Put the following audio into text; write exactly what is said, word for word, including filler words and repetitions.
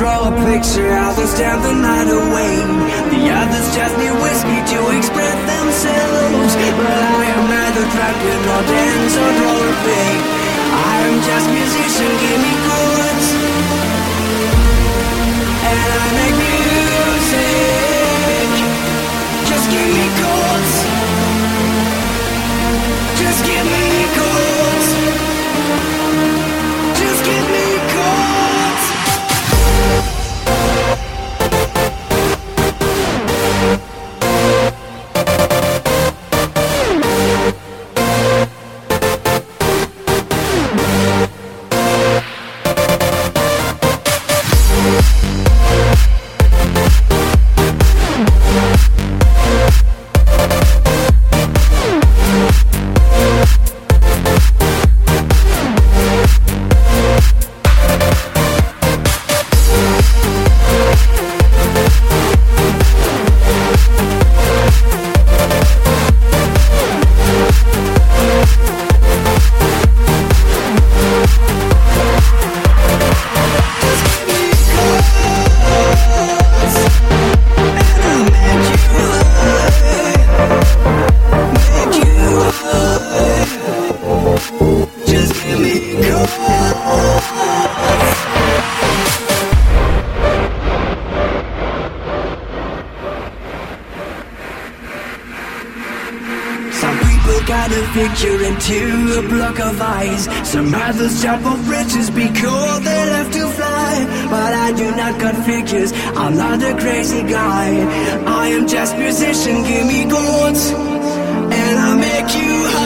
draw a picture, others stand the night away. The others just need whiskey to express themselves. But I am neither drunken nor dance or draw a fake. I am just musician, give me chords, and I make music. Just give me chords. Just give me chords. Just give me chords. Picture into a block of ice. Some others jump off bridges because they left to fly. But I do not cut figures, I'm not a crazy guy. I am just musician, give me chords, and I make you high.